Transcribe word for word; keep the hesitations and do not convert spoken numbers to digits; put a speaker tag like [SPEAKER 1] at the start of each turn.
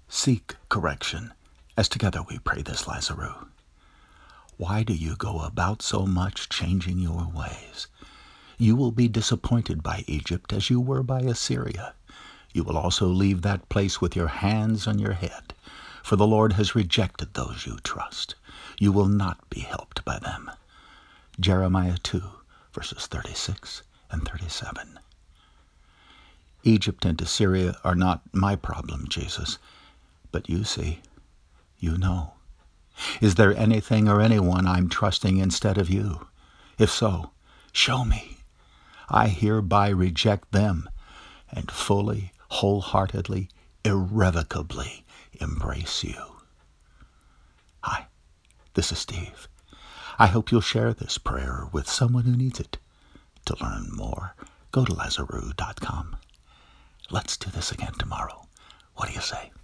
[SPEAKER 1] Seek correction, as together we pray this Lazarus. Why do you go about so much changing your ways? You will be disappointed by Egypt as you were by Assyria. You will also leave that place with your hands on your head, for the Lord has rejected those you trust. You will not be helped by them. Jeremiah two, verses thirty-six and thirty-seven. Egypt and Assyria are not my problem, Jesus, but you see, you know. Is there anything or anyone I'm trusting instead of you? If so, show me. I hereby reject them and fully, wholeheartedly, irrevocably embrace you. Hi, this is Steve. I hope you'll share this prayer with someone who needs it. To learn more, go to Lazarus dot com. Let's do this again tomorrow. What do you say?